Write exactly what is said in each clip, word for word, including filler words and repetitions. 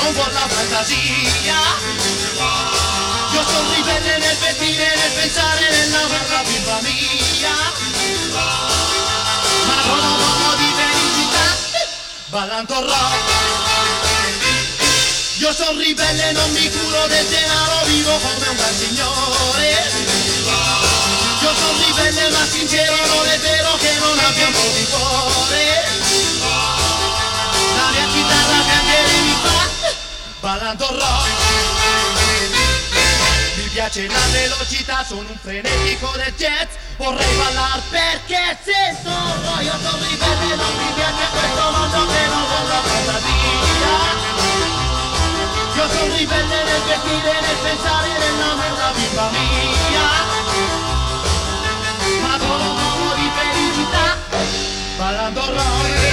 non con la fantasia. Io sono ribelle nel vestire, nel pensare, nell'amare la bimba mia. Ma con un po' di felicità, ballando rock. Io sono ribelle, non mi curo del denaro, vivo come un gran signore. Io sono ribelle ma sincero, non è vero che non abbia un po' di cuore. La mia chitarra piangere mi fa, ballando rock. Mi piace la velocità, sono un frenetico del jazz. Vorrei ballar perché sento oh, io sono ribelle, non mi piace questo mondo che non vuole la fantasia. Io sono ribelle nel vestire, nel pensare, nell'amore la bimba mia. Ma con un po' di felicità, ballando rock.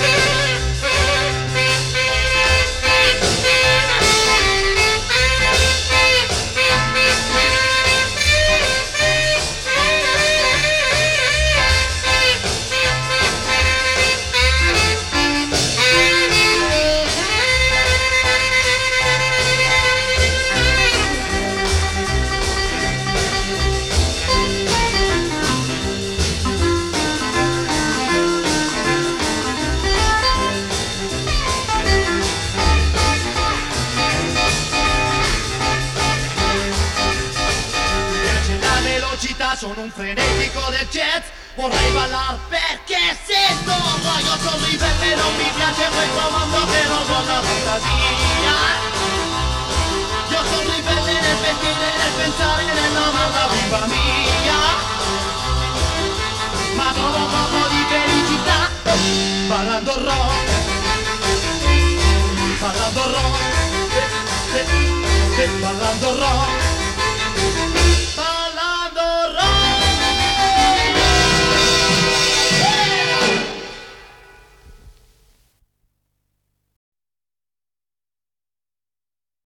Sono un frenetico del jazz, vorrei ballar perché sento oh, io sono ribelle, non mi piace questo mondo che non vuole la fantasia. Io sono ribelle nel vestire, nel pensare, nell'amare la bimba mia. Ma trovo un po' di felicità, ballando rock, ballando rock, ballando rock.